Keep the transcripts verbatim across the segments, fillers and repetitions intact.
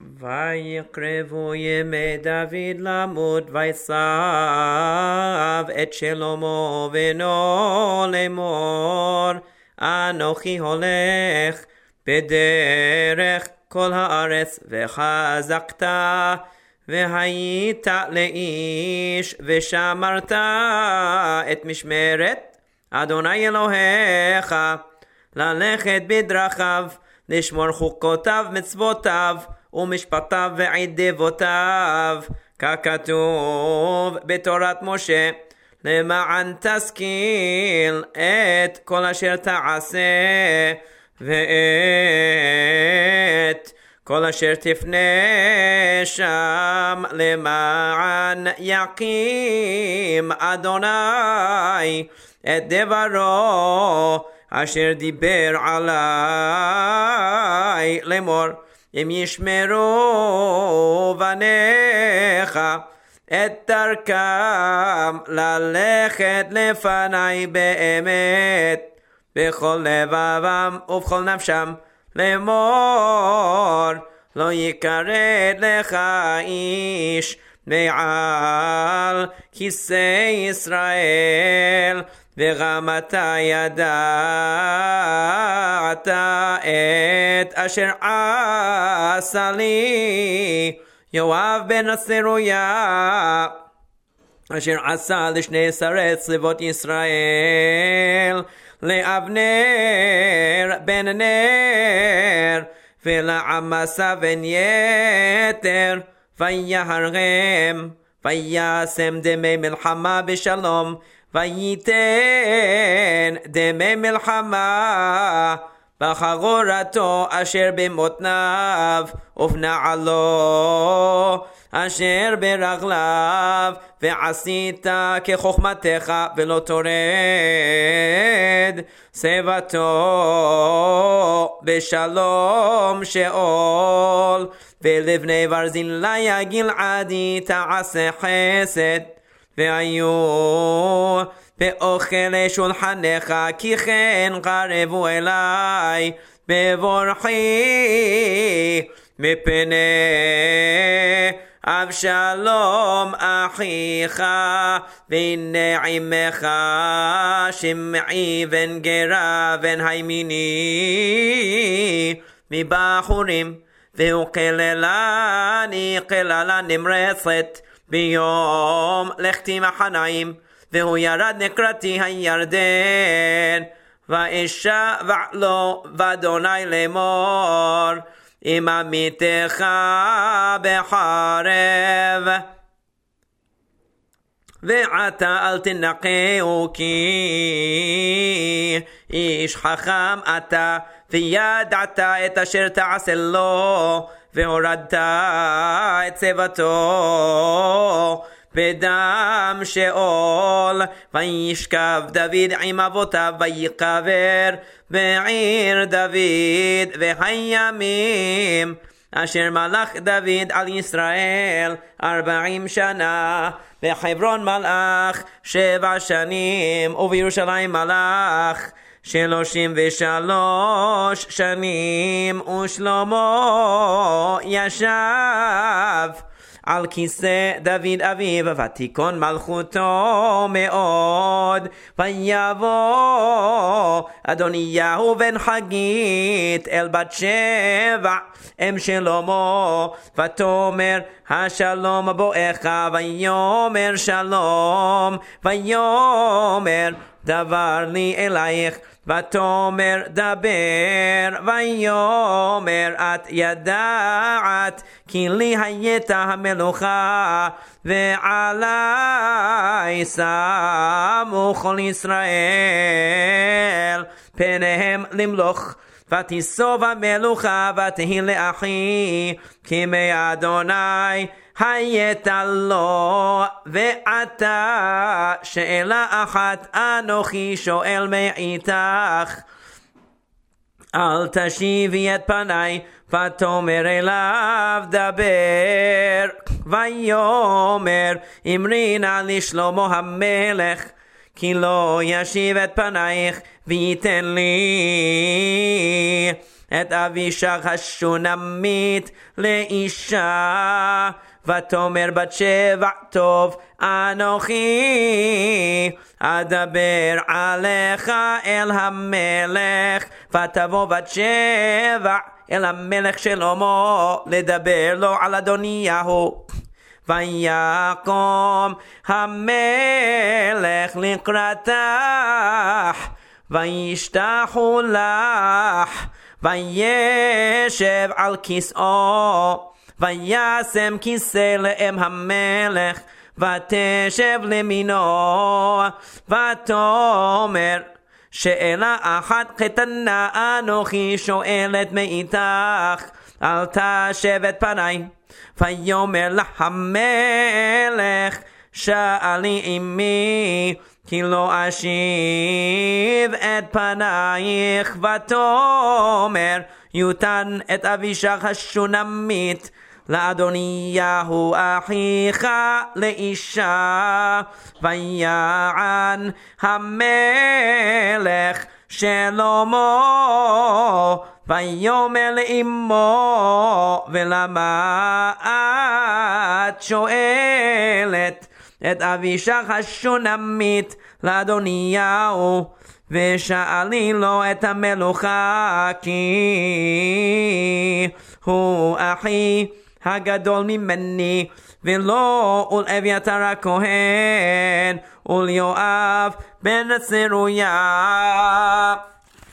ויקרבו ימי דוד למות ויסב את שלמה בנו לאמור אנוכי הולך בדרך כל הארץ וחזקת והיית לאיש ושמרת את משמרת אדוני אלוהיך ללכת בדרכיו לשמור חוקותיו מצוותיו ומשפטיו ועדבותיו ככתוב בתורת משה למען תשכיל את כל אשר תעשה ואת כל אשר תפנה שם למען יקים אדוני את דברו אשר דיבר עלי לאמור אם ישמרו בניך את דרכם ללכת לפני באמת בכל לבבם ובכל נפשם לאמור לא יכרת לך איש מעל כיסא ישראל וגם אתה ידעת את אשר עשה לי יואב בן צרויה אשר עשה לשני שרי צבאות ישראל לאבנר בן נר ולעמסה בן יתר ויהרגם וישם דמי מלחמה בשלום וייתן דמי מלחמה בחגורתו אשר במותניו ובנעלו אשר ברגליו ועשית כחוכמתך ולא תורד שיבתו בשלום שאול ולבני ברזילי גלעדי תעשה חסד והיו באוכל שולחנך כי כן קרבו אליי בבורחי מפני אבשלום אחיך והנה עמך שמעי בן גרה בן הימיני מבחורים והוא קללני קללה נמרצת ביום לכתי מחניים והוא ירד נקרתי הירדן ואשבע לו ואדוני לאמור אם עמיתך בחרב ועתה אל תנקהו כי איש חכם אתה וידעת את אשר תעשה לו והורדת את צוותו בדם שאול וישכב דוד עם אבותיו ויקבר בעיר דוד והימים אשר מלך דוד על ישראל ארבעים שנה בחברון מלך שבע שנים ובירושלים מלך שלושים ושלוש שנים ושלמה ישב על כיסא דוד אביו ותיכון מלכותו מאוד ויבוא אדוניהו בן חגית אל בת שבע אם שלמה ותאמר השלום בואך ויאמר שלום ויאמר דבר לי אלייך ותאמר דבר ויאמר את ידעת כי לי הייתה המלוכה ועלי שמו כל ישראל פניהם למלוך ותיסוב המלוכה ותהי לאחי כי מאדוני הייתה לו ועתה שאלה אחת אנוכי שואל מאיתך אל תשיבי את פניי ותאמר אליו דבר ויאמר אמרי נא לשלמה המלך כי לא ישיב את פנייך ויתן לי את אבישג השונמית לאישה. ותאמר בת שבע טוב אנוכי אדבר עליך אל המלך. ותבוא בת שבע אל המלך שלמה לדבר לו על אדוניהו. ויקום המלך לקראתך וישתחו לך וישב על כיסאו וישם כיסא לאם המלך ותשב לימינו. ותאמר שאלה אחת קטנה אנוכי שואלת מאיתך אל תשב את פניי. ויאמר לה המלך שאלי עמי כי לא אשיב את פנייך. ותאמר יותן את אבישג השונמית לאדוניהו אחיך לאישה. ויען המלך שלמה ויאמר לאמו ולמה את שואלת את אבישג השונמית לאדוניהו? ושאלי לו את המלוכה כי הוא אחי הגדול ממני ולא אול אביתר הכהן אול יואב בן צרויה.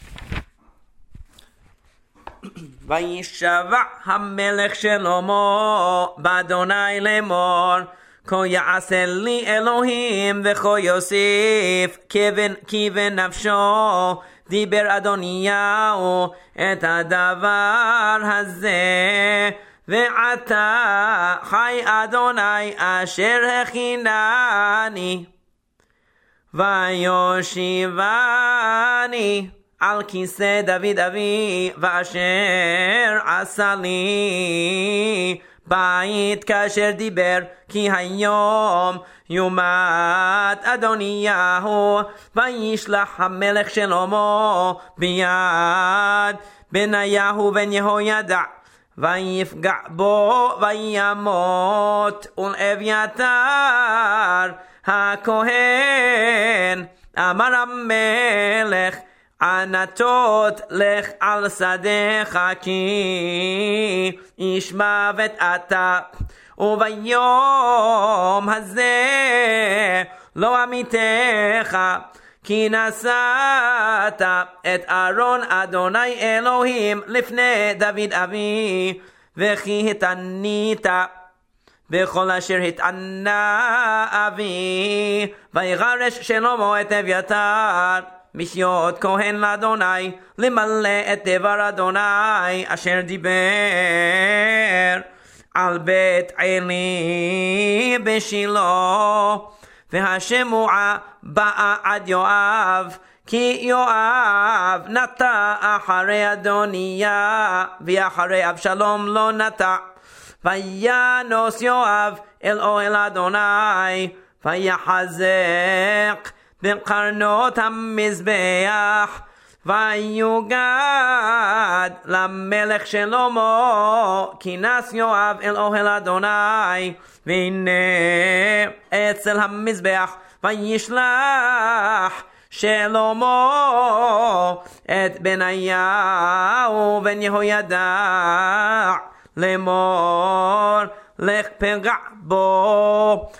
וישבע המלך שלמה באדוני לאמור כה יעשה לי אלוהים וכה יוסיף כי בנפשו דיבר אדוניהו את הדבר הזה. ועתה חי אדוני אשר הכינני ויושיבני על כיסא דוד אבי ואשר עשה לי בית כאשר דיבר כי היום יומת אדוניהו. וישלח המלך שלמה ביד בניהו בן יהוידע ויפגע בו וימות. ולאביתר הכהן אמר המלך ענתות לך על שדך כי איש מוות אתה וביום הזה לא עמיתך כי נשאת את ארון אדוני אלוהים לפני דוד אבי וכי התענית בכל אשר התענה אבי. ויגרש שלמה את אביתר משיות כהן לאדוני למלא את דבר אדוני אשר דיבר על בית עלי בשילה. והשמועה באה עד יואב כי יואב נטע אחרי אדוניה ואחרי אבשלום לא נטע. וינוס יואב אל אוהל אדוני ויחזק בקרנות המזבח ויוגד למלך שלמה. כינס יואב אל אוהל אדוני והנה אצל המזבח וישלח שלמה את בניהו בן יהוידע לאמור לך פגע בו.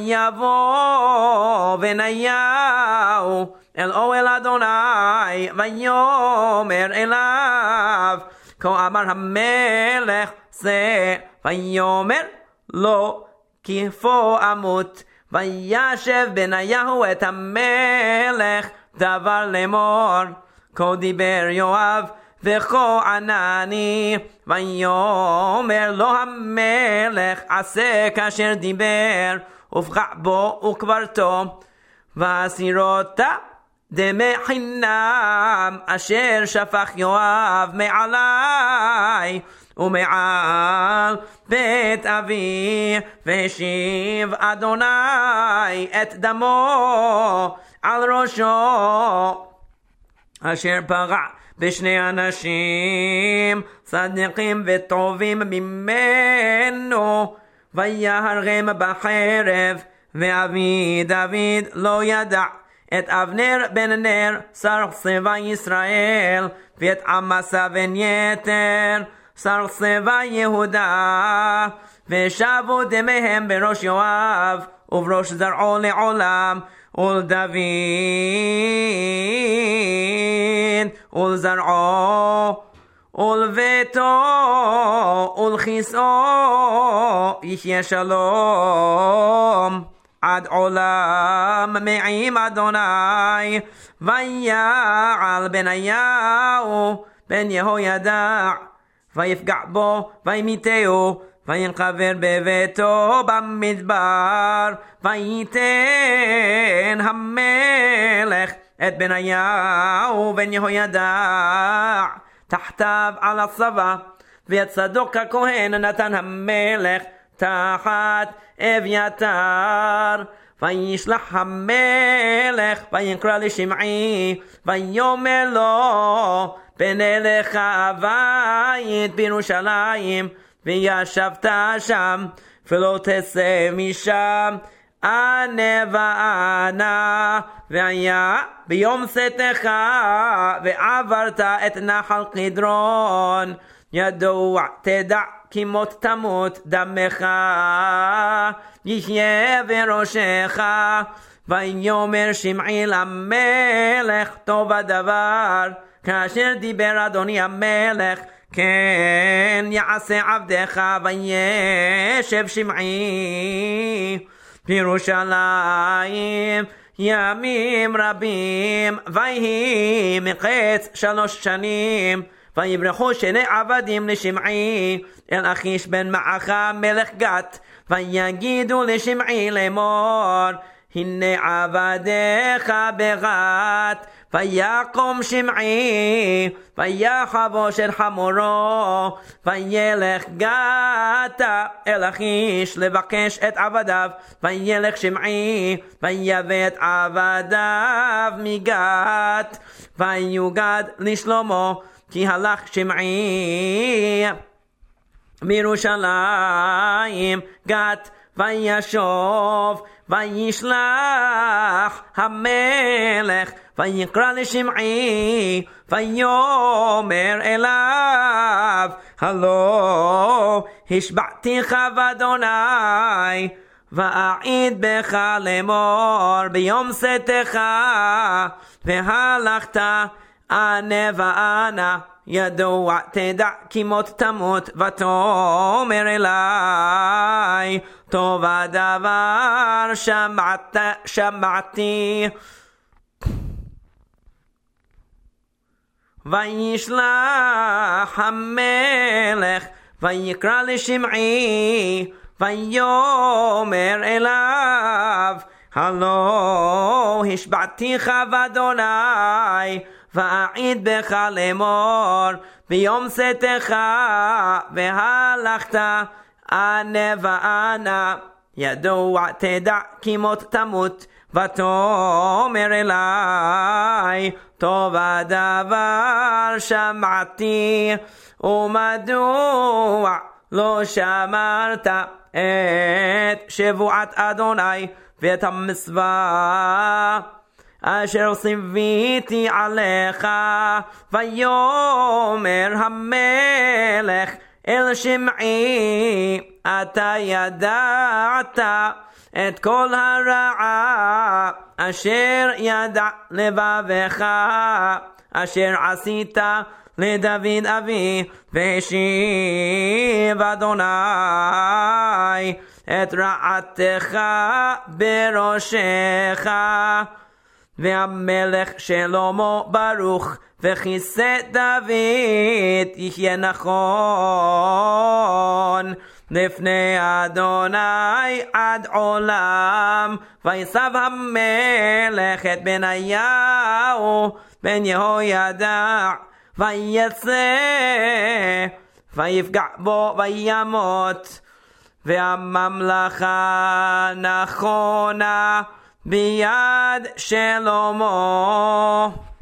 ויבוא בניהו אל אוהל אדוני ויאמר אליו כה אמר המלך זה. ויאמר לו כי פה אמות. וישב בניהו את המלך דבר לאמור כה דיבר יואב וכה ענני. ויאמר לו המלך עשה כאשר דיבר ופגע בו וקברתו ואסירותה דמי חינם אשר שפך יואב מעלי ומעל בית אבי והשיב אדוני את דמו על ראשו, אשר פגע בשני אנשים צדיקים וטובים ממנו, ויהרגם בחרב. ואבי דוד לא ידע את אבנר בן נר שר צבא ישראל, ואת עמסה בן יתר שר צבא יהודה, ושבו דמיהם בראש יואב ובראש זרעו לעולם, ולדוד ולזרעו ולביתו ולכיסאו יחיה שלום עד עולם מעם אדוני. ויעל בניהו בן יהוידע ויפגע בו וימיתהו, וינקבר בביתו במדבר. וייתן המלך את בניהו בן יהוידע תחתיו על הצבא, ואת צדוק הכהן נתן המלך תחת אביתר. וישלח המלך ויקרא לשמעי ויאמר לו, פן אליך הבית בירושלים, וישבת שם ולא תצא משם אנה ואנה. והיה ביום צאתך ועברת את נחל קדרון, ידוע תדע כי מות תמות דמך יחיה בראשך. ויאמר שמעי למלך, טוב הדבר כאשר דיבר אדוני המלך, כן יעשה עבדך. וישב שמעי בירושלים ימים רבים, ויהי מקץ שלוש שנים. ויברחו שני עבדים לשמעי אל אחיש בן מעכה מלך גת, ויגידו לשמעי לאמור, הנה עבדיך בגת. ויקום שמעי ויחבו של חמורו, וילך גתה אל אחיש לבקש את עבדיו. וילך שמעי ויבא את עבדיו מגת, ויוגד לשלמה, כי הלך שמעי מירושלים גת. וישוב וישלח המלך ויקרא לשמעי ויאמר אליו, הלא השבעתיך באדוני ואעיד בך לאמור ביום צאתך והלכת אנה ואנה, ידוע תדע כי מות תמות. ותאמר אלי, טוב הדבר שמעת, שמעתי. וישלח המלך ויקרא לשמעי ויאמר אליו, הלא השבעתיך באדוני ואעיד בך לאמור ביום צאתך והלכת אנה ואנה, ידוע תדע כי מות תמות. ותאמר אלי, טוב הדבר שמעתי, ומדוע לא שמרת את שבועת אדוני ואת המצווה אשר ציוויתי עליך. ויאמר המלך אל שמעי, אתה ידעת את כל הרעה אשר ידע לבבך אשר עשית לדוד אבי, והשיב אדוני את רעתך בראשך. והמלך שלמה ברוך וכיסא דוד יחיה נכון לפני אדוני עד עולם. ויסב המלך את בניהו בן יהוידע ויצא ויפגע בו וימות. והממלכה נכונה ביד שלמה.